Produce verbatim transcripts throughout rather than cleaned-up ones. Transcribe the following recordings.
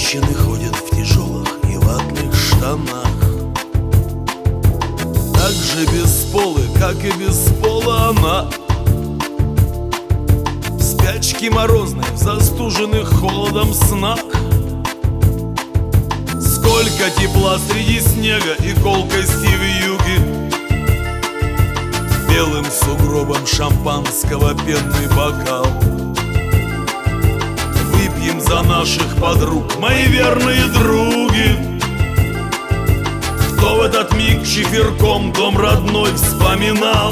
Женщины ходят в тяжелых и ватных штанах, так же бесполы, как и без пола она. В спячке морозной, в застуженных холодом снах. Сколько тепла среди снега и колкости вьюги. Белым сугробом шампанского пенный бокал. Выпьем за наших подруг, мои верные други, кто в этот миг чиферком дом родной вспоминал.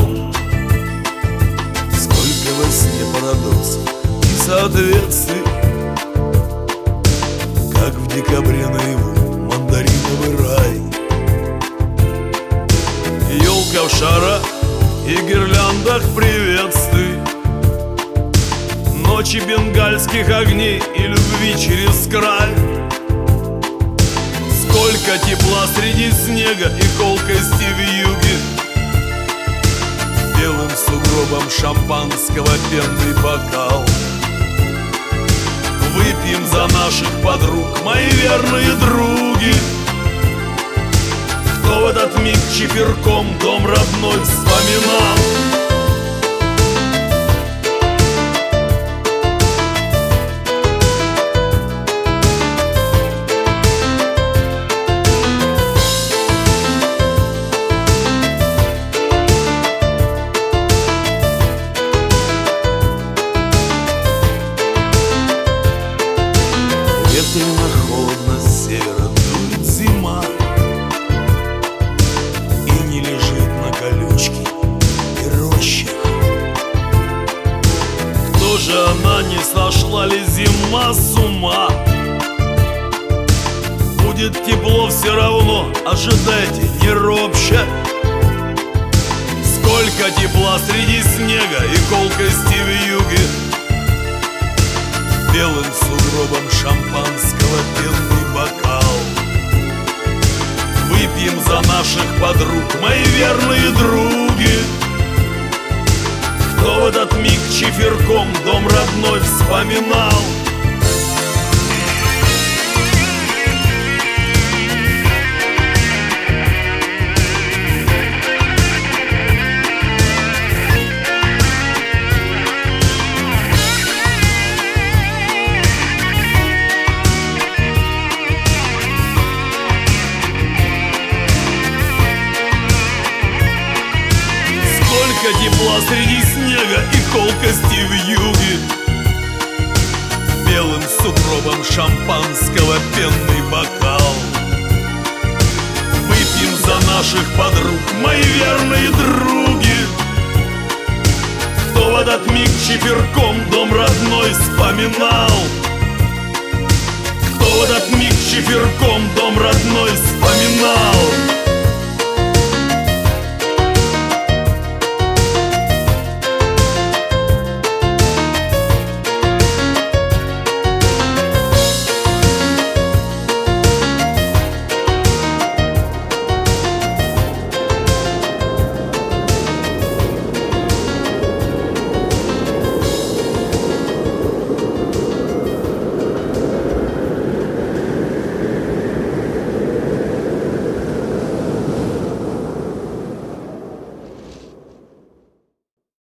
Сколько во сне парадоксов и соответствий, как в декабре наяву мандариновый рай. Елка в шарах и гирляндах приветствий, ночи бенгальских огней и любви через край. Сколько тепла среди снега и колкости вьюги. Белым сугробом шампанского пенный бокал. Выпьем за наших подруг, мои верные други, кто в этот миг чиферком дом родной вспоминал. Ветрено, холодно, с севера дует зима, и не лежит на колючке и рощах. Кто же она, не сошла ли зима с ума? Будет тепло все равно, ожидайте, не ропща. Сколько тепла среди снега и колкости вьюги. Белым сугробом шампанского пенный бокал. Выпьем за наших подруг, мои верные други, кто в этот миг чиферком дом родной вспоминал. Сколько тепла среди снега и колкости вьюги. Белым сугробом шампанского пенный бокал. Выпьем за наших подруг, мои верные други, кто в этот миг чиферком дом родной вспоминал.